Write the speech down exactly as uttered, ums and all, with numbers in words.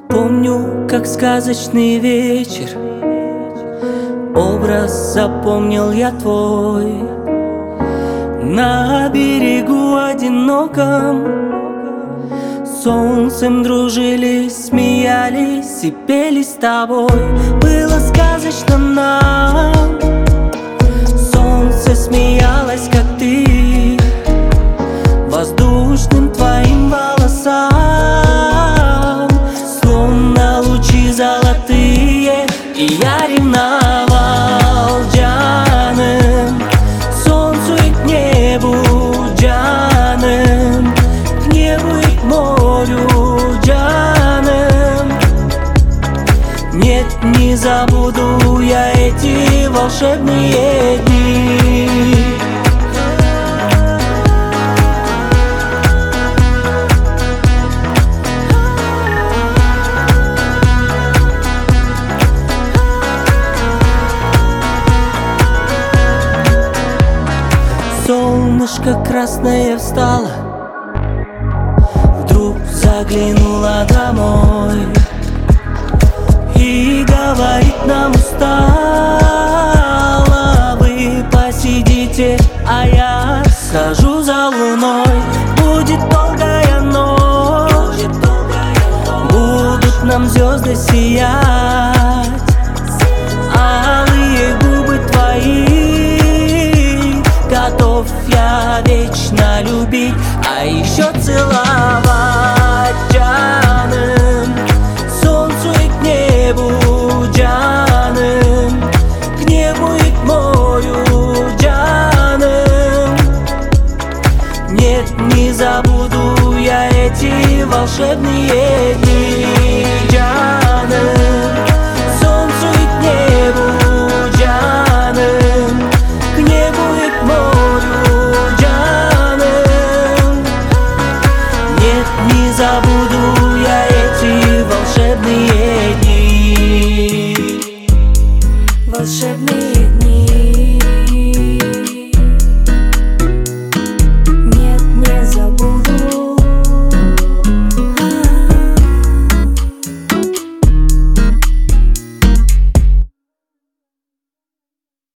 Помню, как сказочный вечер, образ запомнил я твой. На берегу одиноком солнцем дружили, смеялись и пели с тобой. Было сказочно нам, солнце смеялось, как ты, воздушным твоим волосам, словно лучи золотые. И я ревновал Джаным, солнцу и к небу Джаным, к небу и к морю Джаным. Нет, не забуду я эти волшебные дни. Солнышко красное встало, вдруг заглянула домой и говорит нам устало: вы посидите, а я схожу за луной. Будет долгая ночь, будут нам звезды сиять, алые губы твои готов я вечно любить, а еще целовать Джаным, солнцу и к небу Джаным, к небу и к морю Джаным. Нет, не забуду я эти волшебные дни Джаным.